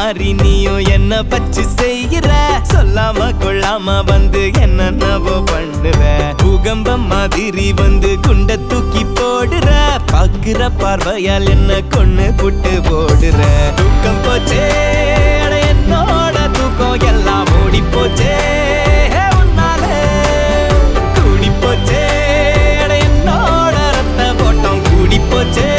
மாறி நீயும் என்ன பச்சு செய்கிற சொல்லாம கொள்ளாம வந்து என்னென்னவோ பண்ணுற பூகம்பம் மாதிரி வந்து குண்ட தூக்கி போடுற பாக்குற பார்வையால் என்ன கொன்னு புட்டு போடுற தூக்கம் போச்சே என்னோட தூக்கம் எல்லாம் ஓடி போச்சே உன்னால கூடி போச்சே என்னோட ரத்த ஓட்டம் கூடி போச்சே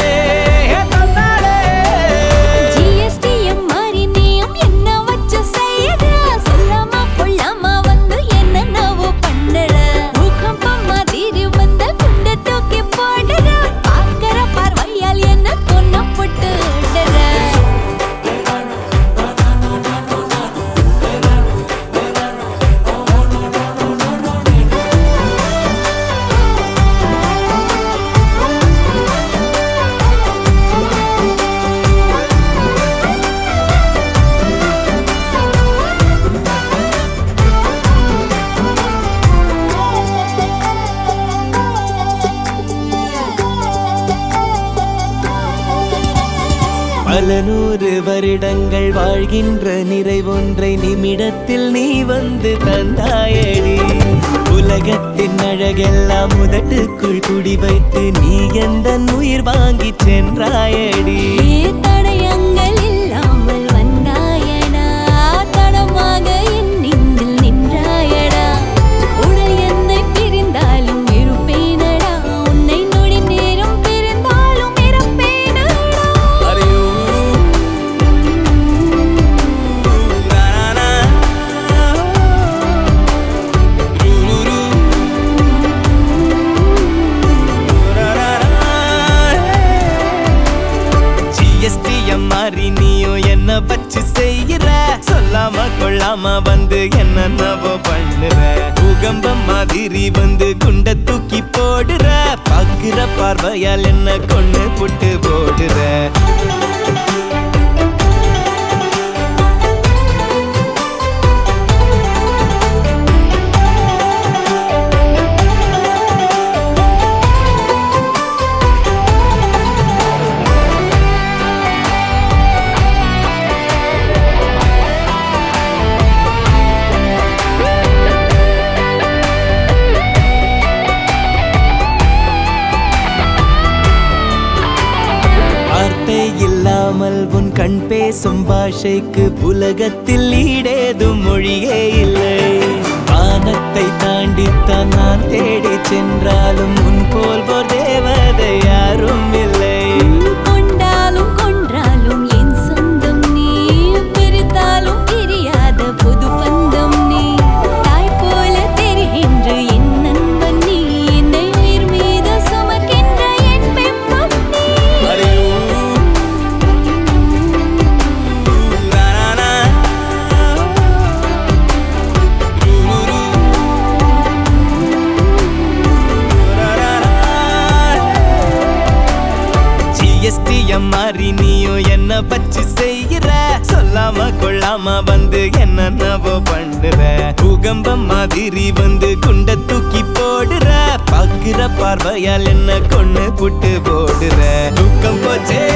பல நூறு வருடங்கள் வாழ்கின்ற நிறைவொன்றை நிமிடத்தில் நீ வந்து தந்தாயடி உலகத்தின் அழகெல்லாம் முதட்டுக்குள் குடி வைத்து நீ எந்த உயிர் வாங்கி சென்றாயடி தடயங்கள் இல்லாமல் வந்தாயடா தடமாக என் நெஞ்சில் நின்றாயடா உடல் என்னை பிரிந்தாலும் இருப்பேனடா உன்னை நொடி நேரம் பிரிந்தாலும் இருப்பேனடா மாறி நீயும் என்ன பச்சு செய்கிற சொல்லாம கொள்ளாம வந்து என்னென்னவோ பண்ணுற பூகம்பம் மாதிரி வந்து குண்ட தூக்கி போடுற பாக்குற பார்வையால் என்ன கொன்னு புட்டு போடுற இல்லாமல் உன் கண் பேசும் பாஷைக்கு உலகத்தில் ஈடேதும் மொழியே இல்லை வானத்தை தாண்டித்தான் நான் தேடி சென்றாலும் உன் போல் போர் தேவதை யாரும் இல்லை கொண்டாலும் கொன்றாலும் என் சொந்தம் நீ பிரித்தாலும் பிரியாத புது பந்தம் நீ தாய் போல தெரிகின்ற என் நண்பன் நீ என்னை உயிர் மீது சுமக்கின்ற என் பெண்பம் நீ மாறி நீயும் என்ன பச்சு செய்கிற சொல்லாம கொள்ளாம வந்து என்னென்னவோ பண்ணுற பூகம்பம் மாதிரி வந்து குண்ட தூக்கி போடுற பாக்குற பார்வையால் என்ன கொன்னு புட்டு போடுற தூக்கம் போச்சே